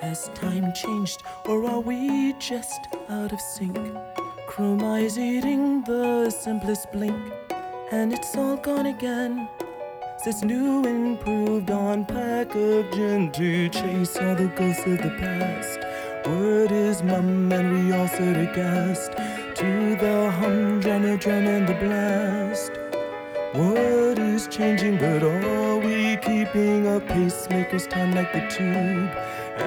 Has time changed, or are we just out of sync? Chroma is eating the simplest blink, and it's all gone again. Says new improved on packaging to chase all the ghosts of the past. Word is mum and we all sit aghast to the humdrum and the blast. What is changing, but are we keeping up? Pacemakers time like the tube.